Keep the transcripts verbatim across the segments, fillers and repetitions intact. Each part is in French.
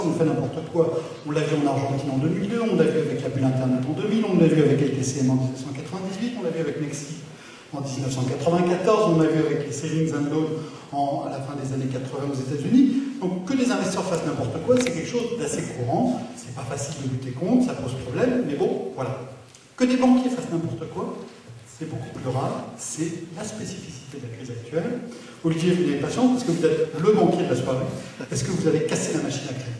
on fait n'importe quoi. On l'a vu en Argentine en deux mille deux, on l'a vu avec la bulle Internet en deux mille, on l'a vu avec L T C M en mille neuf cent quatre-vingt-dix-huit, on l'a vu avec Nexi en mille neuf cent quatre-vingt-quatorze, on l'a vu avec les savings and loans en, à la fin des années quatre-vingts aux États-Unis. Donc que les investisseurs fassent n'importe quoi, c'est quelque chose d'assez courant. C'est pas facile de lutter contre, ça pose problème, mais bon, voilà. Que des banquiers fassent n'importe quoi, c'est beaucoup plus rare. C'est la spécificité de la crise actuelle. Olivier, vous n'avez patience parce que vous êtes le banquier de la soirée. Est-ce que vous avez cassé la machine à crédit?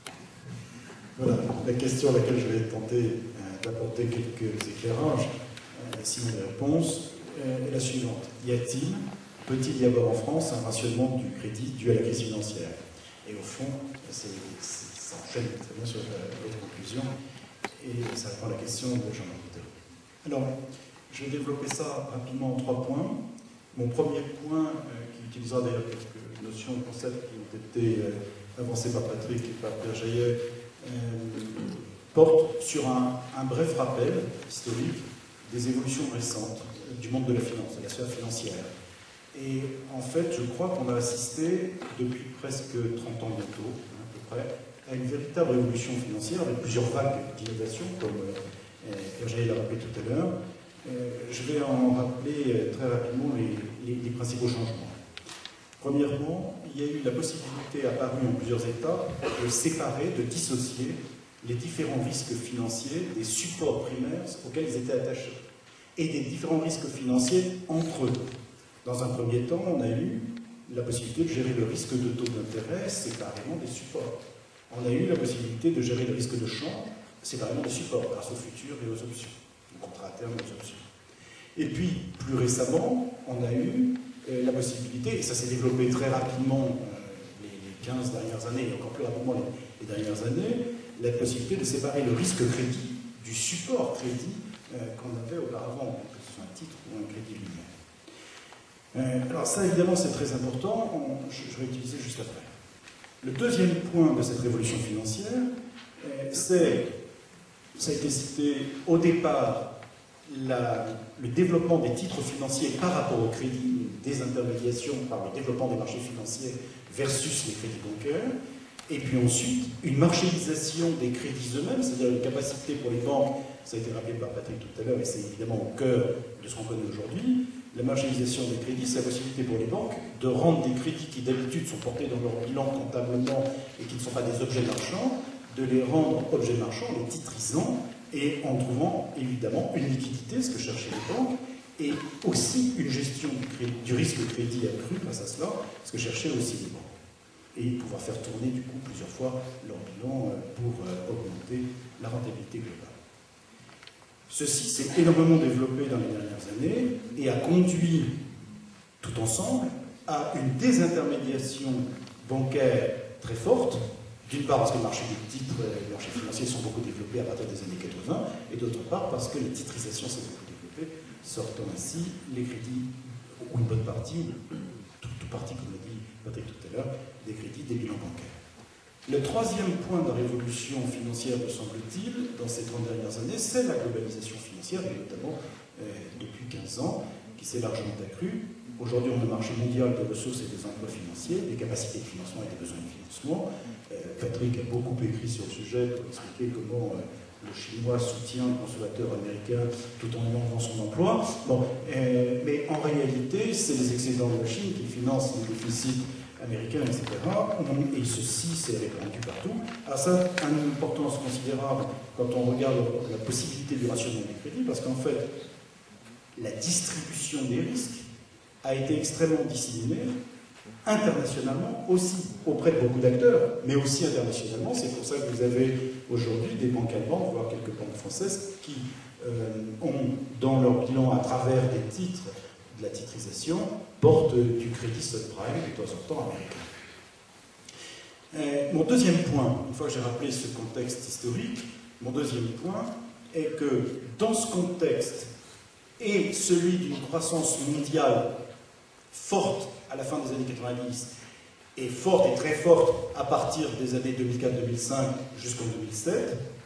Voilà, la question à laquelle je vais tenter euh, d'apporter quelques éclairages, euh, sinon les réponses, euh, est la suivante. Y a-t-il, peut-il y avoir en France un rationnement du crédit dû à la crise financière? Et au fond, c'est, c'est, ça enchaîne très bien sur votre conclusion, et ça répond à la question de Jean-Marc Boutteau. Alors, je vais développer ça rapidement en trois points. Mon premier point, euh, qui utilisera d'ailleurs quelques notions de concepts qui ont été euh, avancés par Patrick et par Pierre Jaillet, Euh, porte sur un, un bref rappel historique des évolutions récentes du monde de la finance, de la sphère financière. Et en fait, je crois qu'on a assisté depuis presque trente ans bientôt, à peu près, à une véritable révolution financière avec plusieurs vagues d'innovation, comme euh, Pierre Jaillet l'a rappelé tout à l'heure. Euh, je vais en rappeler euh, très rapidement les, les, les principaux changements. Premièrement, il y a eu la possibilité apparue en plusieurs États de séparer, de dissocier les différents risques financiers des supports primaires auxquels ils étaient attachés et des différents risques financiers entre eux. Dans un premier temps, on a eu la possibilité de gérer le risque de taux d'intérêt séparément des supports. On a eu la possibilité de gérer le risque de change séparément des supports grâce aux futurs et aux options, aux contrats à terme et aux options. Et puis, plus récemment, on a eu Euh, la possibilité, et ça s'est développé très rapidement euh, les, les quinze dernières années, et encore plus rapidement les, les dernières années, la possibilité de séparer le risque crédit du support crédit euh, qu'on avait auparavant, que ce soit un titre ou un crédit lui-même. Euh, alors ça, évidemment, c'est très important, on, je, je vais utiliser juste après. Le deuxième point de cette révolution financière, euh, c'est, ça a été cité au départ, La, le développement des titres financiers par rapport au crédit, des intermédiations par le développement des marchés financiers versus les crédits bancaires, et puis ensuite une marchandisation des crédits eux-mêmes, c'est-à-dire une capacité pour les banques, ça a été rappelé par Patrick tout à l'heure, et c'est évidemment au cœur de ce qu'on connaît aujourd'hui, la marchandisation des crédits, c'est la possibilité pour les banques de rendre des crédits qui d'habitude sont portés dans leur bilan comptablement et qui ne sont pas des objets marchands, de les rendre objets marchands, les titrisant, et en trouvant évidemment une liquidité, ce que cherchaient les banques, et aussi une gestion du, crédit, du risque crédit accru grâce à cela, ce que cherchaient aussi les banques. Et pouvoir faire tourner du coup plusieurs fois leur bilan pour augmenter la rentabilité globale. Ceci s'est énormément développé dans les dernières années et a conduit tout ensemble à une désintermédiation bancaire très forte. D'une part parce que le marché des titres, les marchés financiers sont beaucoup développés à partir des années quatre-vingts, et d'autre part parce que la titrisation s'est beaucoup développée, sortant ainsi les crédits, ou une bonne partie, tout, tout partie, comme l'a dit Patrick tout à l'heure, des crédits des bilans bancaires. Le troisième point de révolution financière, me semble-t-il, dans ces trente dernières années, c'est la globalisation financière, et notamment euh, depuis quinze ans, qui s'est largement accrue. Aujourd'hui, on a un marché mondial des ressources et des emplois financiers, des capacités de financement et des besoins de financement. Euh, Patrick a beaucoup écrit sur le sujet pour expliquer comment euh, le Chinois soutient le consommateur américain tout en lui enlevant son emploi. Bon, euh, mais en réalité, c'est les excédents de la Chine qui financent les déficits américains, et cetera. Et ceci s'est répandu partout. Alors ça a une importance considérable quand on regarde la possibilité du rationnement des crédits, parce qu'en fait, la distribution des risques a été extrêmement disséminée internationalement, aussi auprès de beaucoup d'acteurs, mais aussi internationalement. C'est pour ça que vous avez aujourd'hui des banques allemandes, voire quelques banques françaises, qui euh, ont dans leur bilan, à travers des titres de la titrisation, portent du crédit subprime, de temps en temps américain. Euh, mon deuxième point, une fois que j'ai rappelé ce contexte historique, mon deuxième point est que dans ce contexte et celui d'une croissance mondiale forte à la fin des années quatre-vingt-dix et forte et très forte à partir des années deux mille quatre deux mille cinq jusqu'en deux mille sept,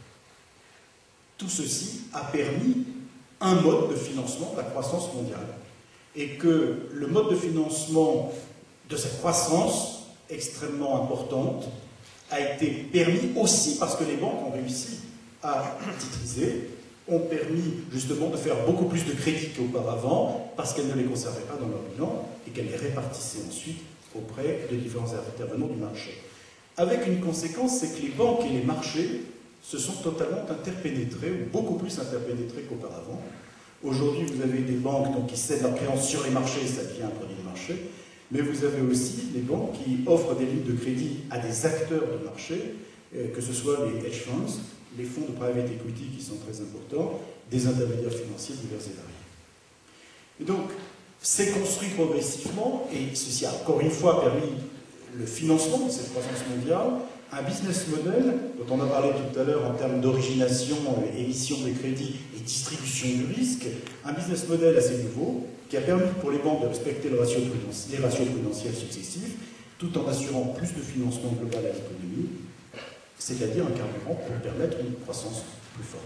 tout ceci a permis un mode de financement de la croissance mondiale. Et que le mode de financement de cette croissance extrêmement importante a été permis aussi parce que les banques ont réussi à titriser, ont permis justement de faire beaucoup plus de crédits qu'auparavant parce qu'elles ne les conservaient pas dans leur bilan et qu'elles les répartissaient ensuite auprès de différents intervenants du marché. Avec une conséquence, c'est que les banques et les marchés se sont totalement interpénétrés, ou beaucoup plus interpénétrés qu'auparavant. Aujourd'hui, vous avez des banques donc, qui cèdent leur créance sur les marchés, ça devient un produit de marché, mais vous avez aussi des banques qui offrent des lignes de crédit à des acteurs de marché, euh, que ce soit les hedge funds, les fonds de private equity qui sont très importants, des intermédiaires financiers divers et variés. Et donc, c'est construit progressivement, et ceci a encore une fois permis le financement de cette croissance mondiale, un business model, dont on a parlé tout à l'heure en termes d'origination, émission des crédits et distribution du risque, un business model assez nouveau, qui a permis pour les banques de respecter le ratio les ratios prudentiels successifs, tout en assurant plus de financement global à l'économie, c'est-à-dire un carburant pour permettre une croissance plus forte.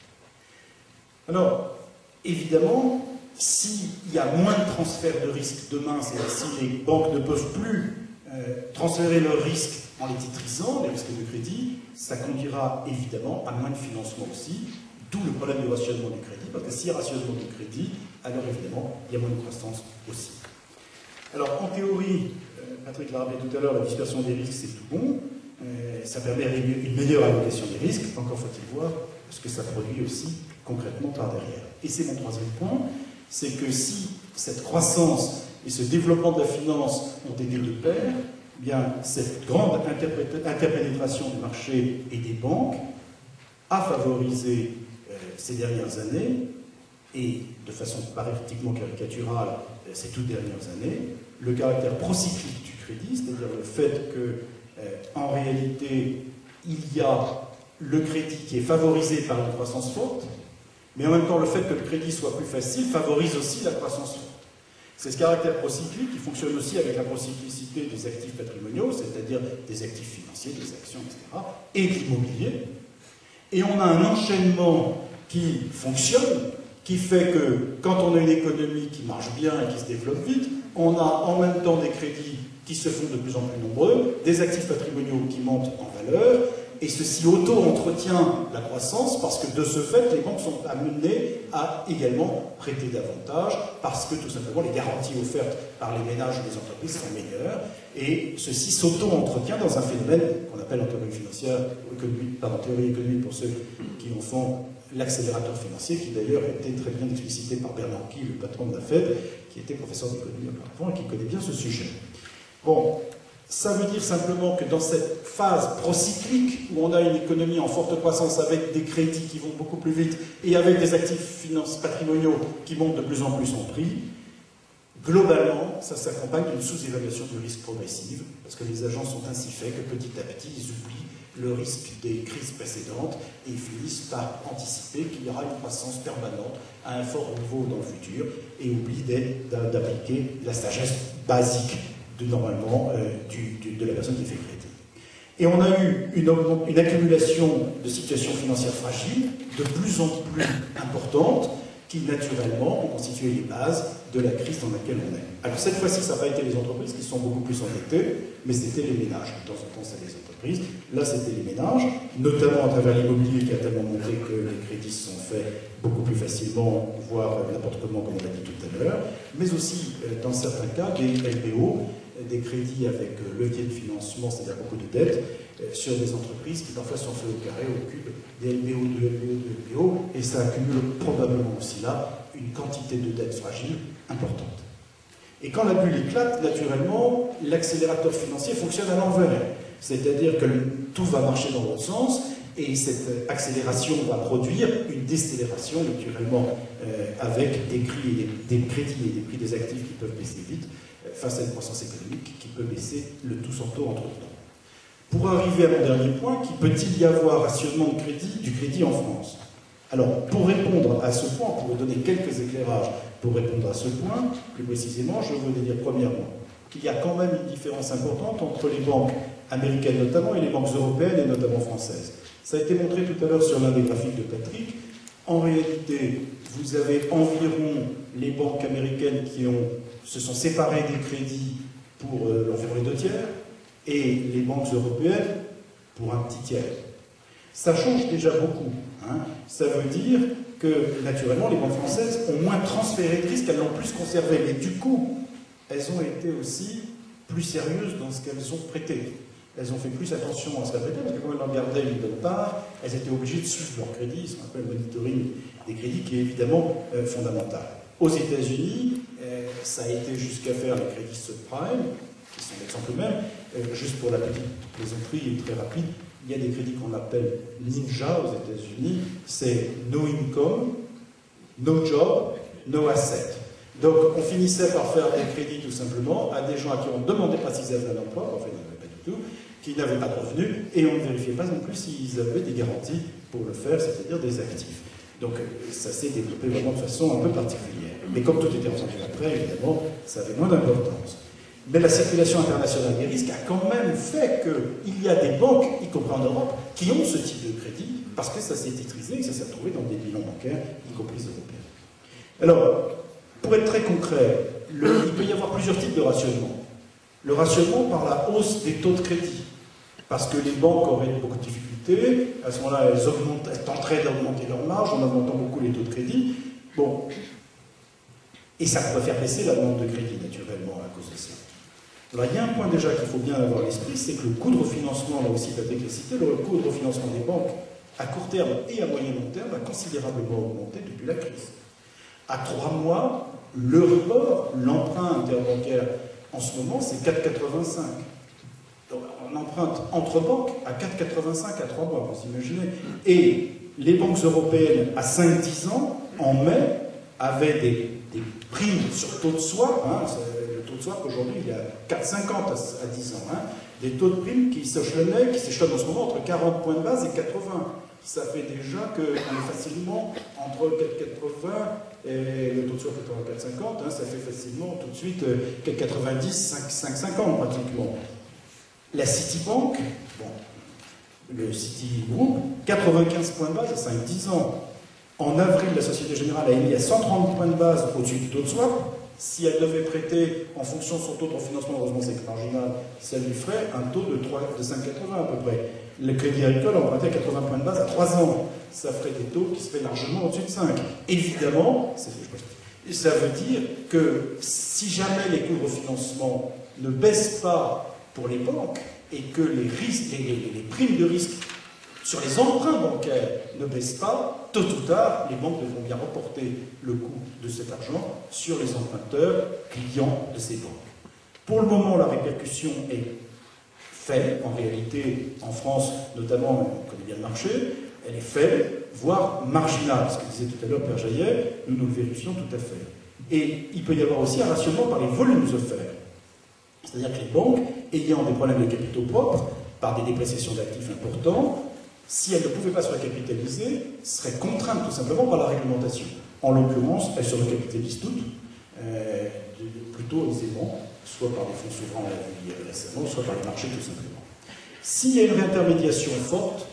Alors, évidemment, s'il y a moins de transfert de risque demain, c'est-à-dire si les banques ne peuvent plus euh, transférer leurs risques en les titrisant, les risques de crédit, ça conduira évidemment à moins de financement aussi, d'où le problème du rationnement du crédit, parce que s'il y a rationnement du crédit, alors évidemment, il y a moins de croissance aussi. Alors, en théorie, euh, Patrick l'a rappelé tout à l'heure, la dispersion des risques, c'est tout bon. Euh, ça permet une meilleure allocation des risques. Encore faut-il voir ce que ça produit aussi concrètement par derrière. Et c'est mon troisième point, c'est que si cette croissance et ce développement de la finance ont été de pair, eh bien, cette grande interpénétration du marché et des banques a favorisé euh, ces dernières années, et de façon pratiquement caricaturale euh, ces toutes dernières années, le caractère procyclique du crédit, c'est-à-dire le fait que Euh, en réalité, il y a le crédit qui est favorisé par une croissance forte, mais en même temps, le fait que le crédit soit plus facile favorise aussi la croissance forte. C'est ce caractère procyclique qui fonctionne aussi avec la procyclicité des actifs patrimoniaux, c'est-à-dire des actifs financiers, des actions, et cetera, et de l'immobilier. Et on a un enchaînement qui fonctionne, qui fait que quand on a une économie qui marche bien et qui se développe vite, on a en même temps des crédits qui se font de plus en plus nombreux, des actifs patrimoniaux qui montent en valeur, et ceci auto-entretient la croissance parce que de ce fait, les banques sont amenées à également prêter davantage parce que tout simplement les garanties offertes par les ménages et les entreprises sont meilleures, et ceci s'auto-entretient dans un phénomène qu'on appelle en théorie financière, économique, pardon, théorie économique pour ceux qui en font l'accélérateur financier, qui d'ailleurs a été très bien explicité par Bernanke, le patron de la Fed, qui était professeur d'économie auparavant et qui connaît bien ce sujet. Bon, ça veut dire simplement que dans cette phase procyclique, où on a une économie en forte croissance avec des crédits qui vont beaucoup plus vite et avec des actifs finances patrimoniaux qui montent de plus en plus en prix, globalement, ça s'accompagne d'une sous-évaluation du risque progressive, parce que les agents sont ainsi faits que petit à petit, ils oublient le risque des crises précédentes et ils finissent par anticiper qu'il y aura une croissance permanente à un fort niveau dans le futur et oublient d'appliquer la sagesse basique de, normalement euh, du, du, de la personne qui fait crédit. Et on a eu une, une accumulation de situations financières fragiles de plus en plus importantes qui, naturellement, ont constitué les bases de la crise dans laquelle on est. Alors, cette fois-ci, ça n'a pas été les entreprises qui sont beaucoup plus endettées, mais c'était les ménages. De temps en temps, c'est les entreprises. Là, c'était les ménages, notamment à travers l'immobilier qui a tellement montré que les crédits se sont faits beaucoup plus facilement, voire n'importe comment, comme on l'a dit tout à l'heure, mais aussi, dans certains cas, des L B O, des crédits avec levier de financement, c'est-à-dire beaucoup de dettes, sur des entreprises qui parfois sont faites au carré, au cube, des L B O, de L B O, de L B O, et ça accumule probablement aussi là une quantité de dettes fragiles importante. Et quand la bulle éclate, naturellement, l'accélérateur financier fonctionne à l'envers. C'est-à-dire que tout va marcher dans l'autre sens, et cette accélération va produire une décélération, naturellement, euh, avec des, cris et des, des crédits et des prix des actifs qui peuvent baisser vite, euh, face à une croissance économique qui peut baisser le tout sans taux entre-temps. Pour arriver à mon dernier point, qui peut-il y avoir rationnement de crédit, du crédit en France? Alors, pour répondre à ce point, on pourrait donner quelques éclairages pour répondre à ce point. Plus précisément, je voudrais dire premièrement qu'il y a quand même une différence importante entre les banques américaines notamment et les banques européennes et notamment françaises. Ça a été montré tout à l'heure sur l'un des graphiques de Patrick. En réalité, vous avez environ les banques américaines qui ont, se sont séparées des crédits pour euh, environ les deux tiers, et les banques européennes pour un petit tiers. Ça change déjà beaucoup. Hein. Ça veut dire que, naturellement, les banques françaises ont moins transféré de risques, elles l'ont plus conservé. Mais du coup, elles ont été aussi plus sérieuses dans ce qu'elles ont prêté. Elles ont fait plus attention à ce qu'elles prêtaient, parce que comme elles en gardaient une bonne part, elles étaient obligées de suivre leur crédit, ce qu'on appelle le monitoring des crédits, qui est évidemment euh, fondamental. Aux États-Unis, euh, ça a été jusqu'à faire les crédits subprime, qui sont l'exemple même. Euh, juste pour la petite plaisanterie très rapide, il y a des crédits qu'on appelle ninja aux États-Unis, c'est no income, no job, no asset. Donc on finissait par faire des crédits tout simplement à des gens à qui on ne demandait pas s'ils avaient un emploi, en fait ils n'en avaient pas du tout, qui n'avaient pas de revenus, et on ne vérifiait pas non plus s'ils avaient des garanties pour le faire, c'est-à-dire des actifs. Donc ça s'est développé vraiment de façon un peu particulière. Mais comme tout était entendu après, évidemment, ça avait moins d'importance. Mais la circulation internationale des risques a quand même fait qu'il y a des banques, y compris en Europe, qui ont ce type de crédit, parce que ça s'est titrisé et que ça s'est retrouvé dans des bilans bancaires, y compris européens. Alors, pour être très concret, le, il peut y avoir plusieurs types de rationnement. Le rationnement par la hausse des taux de crédit, parce que les banques auraient beaucoup de difficultés, à ce moment-là, elles, augmentent, elles tenteraient d'augmenter leur marge en augmentant beaucoup les taux de crédit. Bon. Et ça pourrait faire baisser la demande de crédit, naturellement, à cause de ça. Alors, il y a un point déjà qu'il faut bien avoir à l'esprit, c'est que le coût de refinancement, là aussi, Patrick l'a cité, le coût de refinancement des banques, à court terme et à moyen long terme, a considérablement augmenté depuis la crise. À trois mois, l'Euribor, l'emprunt interbancaire, en ce moment, c'est quatre virgule quatre-vingt-cinq. Donc, on emprunte entre banques à quatre virgule quatre-vingt-cinq à trois mois, vous imaginez. Et les banques européennes, à cinq à dix ans, en mai, avaient des, des primes sur taux de swap. Hein, le taux de swap, aujourd'hui, il est à quatre virgule cinquante à dix ans. Hein, des taux de primes qui s'échelonnaient, qui s'échelonnent en ce moment entre quarante points de base et quatre-vingts. Ça fait déjà qu'on est facilement entre quatre virgule quatre-vingts et le taux de swap est à quatre virgule cinquante. Hein, ça fait facilement tout de suite quatre virgule quatre-vingt-dix, cinq virgule cinquante pratiquement. La Citibank, bon, le Citigroup, quatre-vingt-quinze points de base à cinq à dix ans. En avril, la Société Générale a émis à cent trente points de base au-dessus du taux de swap. Si elle devait prêter en fonction de son taux de refinancement, heureusement c'est marginal, ça lui ferait un taux de, de cinq virgule quatre-vingts à peu près. Le Crédit Agricole empruntait à quatre-vingts points de base à trois ans. Ça ferait des taux qui seraient largement au-dessus de cinq. Évidemment, ça veut dire que si jamais les coûts de refinancement ne baissent pas pour les banques et que les, risques, les, les, les primes de risque sur les emprunts bancaires ne baissent pas, tôt ou tard, les banques devront bien reporter le coût de cet argent sur les emprunteurs clients de ces banques. Pour le moment, la répercussion est faible. En réalité, en France, notamment, on connaît bien le marché, elle est faible, voire marginale. Ce que disait tout à l'heure Père Jaillet, nous nous le vérifions tout à fait. Et il peut y avoir aussi un rationnement par les volumes offerts. C'est-à-dire que les banques, ayant des problèmes de capitaux propres, par des dépréciations d'actifs importants, si elles ne pouvaient pas se recapitaliser, seraient contraintes tout simplement par la réglementation. En l'occurrence, elles se recapitalisent toutes, euh, plutôt aisément, soit par les fonds souverains, on l'a vu récemment, soit par les marchés tout simplement. S'il y a une réintermédiation forte,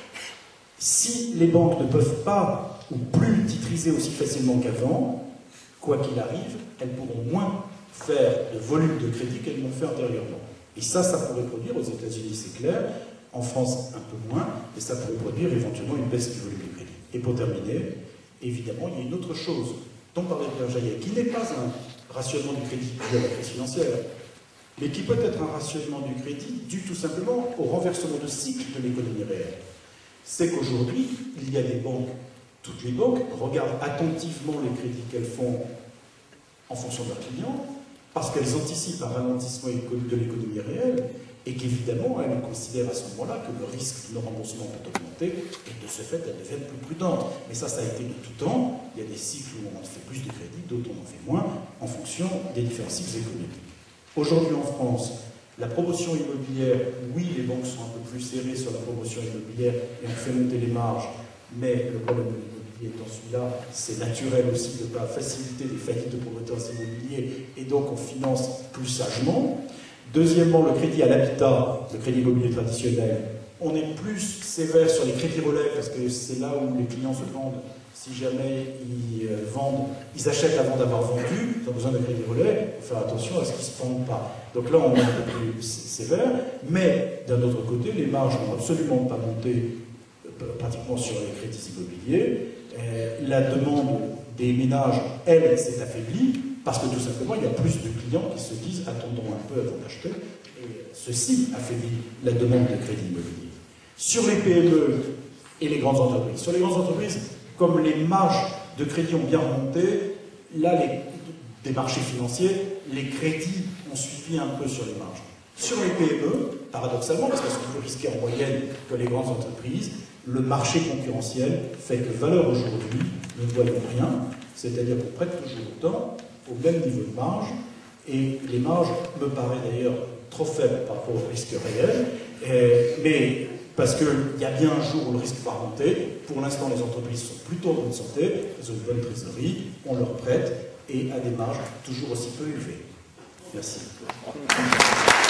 si les banques ne peuvent pas ou plus titriser aussi facilement qu'avant, quoi qu'il arrive, elles pourront moins faire de volume de crédit qu'elles l'ont fait antérieurement. Et ça, ça pourrait produire, aux États-Unis c'est clair, en France un peu moins, et ça pourrait produire éventuellement une baisse du volume de crédit. Et pour terminer, évidemment, il y a une autre chose dont parlait Pierre Jaillet, qui n'est pas un rationnement du crédit dû à la crise financière, mais qui peut être un rationnement du crédit dû tout simplement au renversement de cycle de l'économie réelle. C'est qu'aujourd'hui, il y a des banques, toutes les banques regardent attentivement les crédits qu'elles font en fonction de leurs clients, parce qu'elles anticipent un ralentissement de l'économie réelle, et qu'évidemment, elles considèrent à ce moment-là que le risque de remboursement peut augmenter, et de ce fait, elles deviennent plus prudentes. Mais ça, ça a été de tout temps. Il y a des cycles où on en fait plus de crédit, d'autres on en fait moins, en fonction des différents cycles économiques. Aujourd'hui en France, la promotion immobilière, oui, les banques sont un peu plus serrées sur la promotion immobilière, et on fait monter les marges, mais le problème de l'immobilier étant celui-là, c'est naturel aussi de ne pas faciliter les faillites de promoteurs immobiliers, et donc on finance plus sagement. Deuxièmement, le crédit à l'habitat, le crédit immobilier traditionnel, on est plus sévère sur les crédits relais parce que c'est là où les clients se vendent. Si jamais ils vendent, ils achètent avant d'avoir vendu, ils ont besoin de crédit relais, il faut faire attention à ce qu'ils ne se vendent pas. Donc là, on est un peu plus sévère, mais d'un autre côté, les marges n'ont absolument pas monté pratiquement sur les crédits immobiliers. Euh, la demande des ménages, elle, s'est affaiblie, parce que tout simplement, il y a plus de clients qui se disent « attendons un peu avant d'acheter ». Et ceci affaiblit la demande de crédit immobilier. Sur les P M E et les grandes entreprises. Sur les grandes entreprises, comme les marges de crédit ont bien remonté, là, les, des marchés financiers, les crédits ont suivi un peu sur les marges. Sur les P M E, paradoxalement, parce qu'elles sont plus risquées en moyenne que les grandes entreprises, le marché concurrentiel fait que valeur aujourd'hui, nous ne voyons rien, c'est-à-dire qu'on prête toujours autant, au même niveau de marge, et les marges me paraissent d'ailleurs trop faibles par rapport au risque réel, et, mais parce qu'il y a bien un jour où le risque va remonter. Pour l'instant, les entreprises sont plutôt en bonne santé, elles ont une bonne trésorerie, on leur prête, et à des marges toujours aussi peu élevées. Merci.